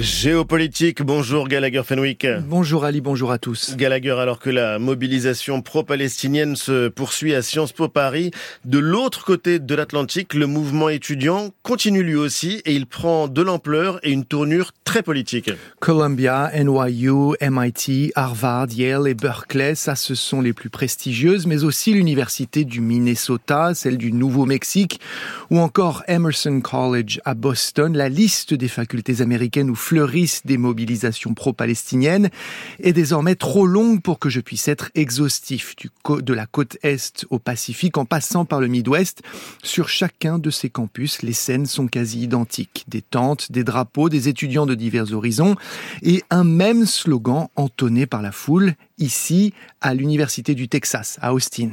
Géopolitique, bonjour Gallagher Fenwick. Bonjour Ali, bonjour à tous. Gallagher, alors que la mobilisation pro-palestinienne se poursuit à Sciences Po Paris, de l'autre côté de l'Atlantique, le mouvement étudiant continue lui aussi et il prend de l'ampleur et une tournure très politique. Columbia, NYU, MIT, Harvard, Yale et Berkeley, ça ce sont les plus prestigieuses, mais aussi l'université du Minnesota, celle du Nouveau-Mexique ou encore Emerson College à Boston. La liste des facultés américaines où fleurissent des mobilisations pro-palestiniennes est désormais trop longue pour que je puisse être exhaustif. De la côte Est au Pacifique, en passant par le Midwest, sur chacun de ces campus, les scènes sont quasi identiques. Des tentes, des drapeaux, des étudiants de divers horizons et un même slogan entonné par la foule, ici à l'Université du Texas, à Austin.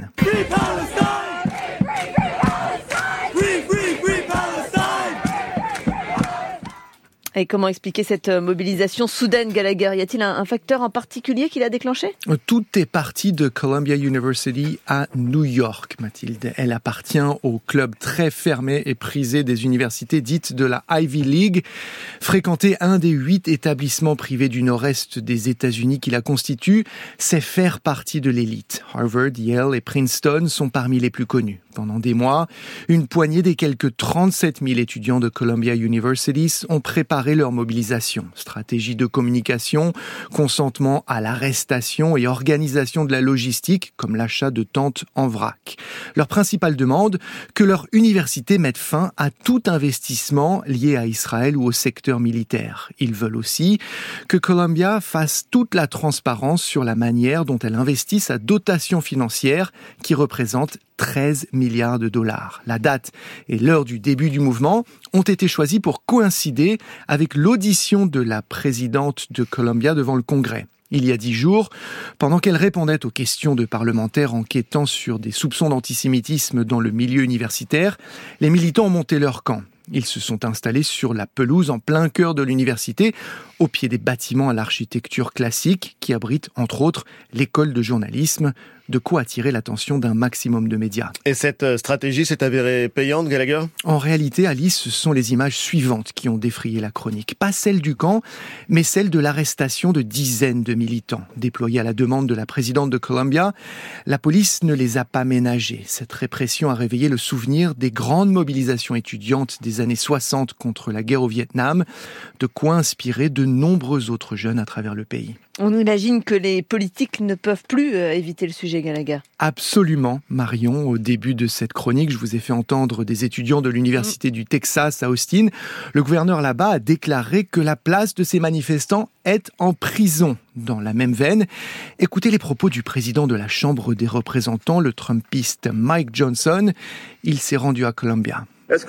Et comment expliquer cette mobilisation soudaine, Gallagher ? Y a-t-il un facteur en particulier qui l'a déclenché ? Tout est parti de Columbia University à New York, Mathilde. Elle appartient au club très fermé et prisé des universités dites de la Ivy League. Fréquenter un des 8 établissements privés du nord-est des États-Unis qui la constituent, c'est faire partie de l'élite. Harvard, Yale et Princeton sont parmi les plus connus. Pendant des mois, une poignée des quelques 37 000 étudiants de Columbia University ont préparé leur mobilisation. Stratégie de communication, consentement à l'arrestation et organisation de la logistique, comme l'achat de tentes en vrac. Leur principale demande, que leur université mette fin à tout investissement lié à Israël ou au secteur militaire. Ils veulent aussi que Columbia fasse toute la transparence sur la manière dont elle investit sa dotation financière qui représente 13 milliards de dollars. La date et l'heure du début du mouvement ont été choisis pour coïncider avec l'audition de la présidente de Columbia devant le Congrès. Il y a 10 jours, pendant qu'elle répondait aux questions de parlementaires enquêtant sur des soupçons d'antisémitisme dans le milieu universitaire, les militants ont monté leur camp. Ils se sont installés sur la pelouse en plein cœur de l'université, au pied des bâtiments à l'architecture classique qui abritent entre autres l'école de journalisme, de quoi attirer l'attention d'un maximum de médias. Et cette stratégie s'est avérée payante, Gallagher ? En réalité, Alice, ce sont les images suivantes qui ont défrayé la chronique. Pas celle du camp, mais celle de l'arrestation de dizaines de militants. Déployés à la demande de la présidente de Columbia, la police ne les a pas ménagés. Cette répression a réveillé le souvenir des grandes mobilisations étudiantes des années 60 contre la guerre au Vietnam, de quoi inspirer de nombreux autres jeunes à travers le pays. On imagine que les politiques ne peuvent plus éviter le sujet, Gallagher. Absolument, Marion. Au début de cette chronique, je vous ai fait entendre des étudiants de l'Université du Texas à Austin. Le gouverneur là-bas a déclaré que la place de ces manifestants est en prison. Dans la même veine, écoutez les propos du président de la Chambre des représentants, le Trumpiste Mike Johnson. Il s'est rendu à Columbia.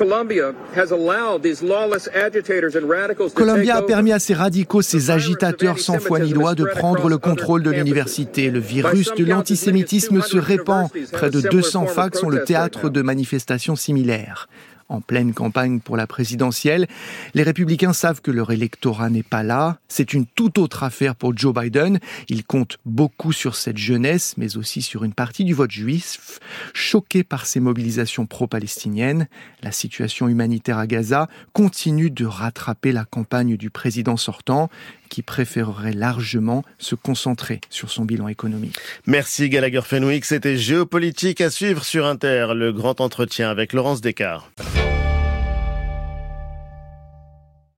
Columbia a permis à ces radicaux, ces agitateurs sans foi ni loi, de prendre le contrôle de l'université. Le virus de l'antisémitisme se répand. Près de 200 facs sont le théâtre de manifestations similaires. En pleine campagne pour la présidentielle, les républicains savent que leur électorat n'est pas là. C'est une toute autre affaire pour Joe Biden. Il compte beaucoup sur cette jeunesse, mais aussi sur une partie du vote juif, choqué par ces mobilisations pro-palestiniennes. La situation humanitaire à Gaza continue de rattraper la campagne du président sortant, qui préférerait largement se concentrer sur son bilan économique. Merci Gallagher Fenwick, c'était Géopolitique à suivre sur Inter, le grand entretien avec Laurence Descartes.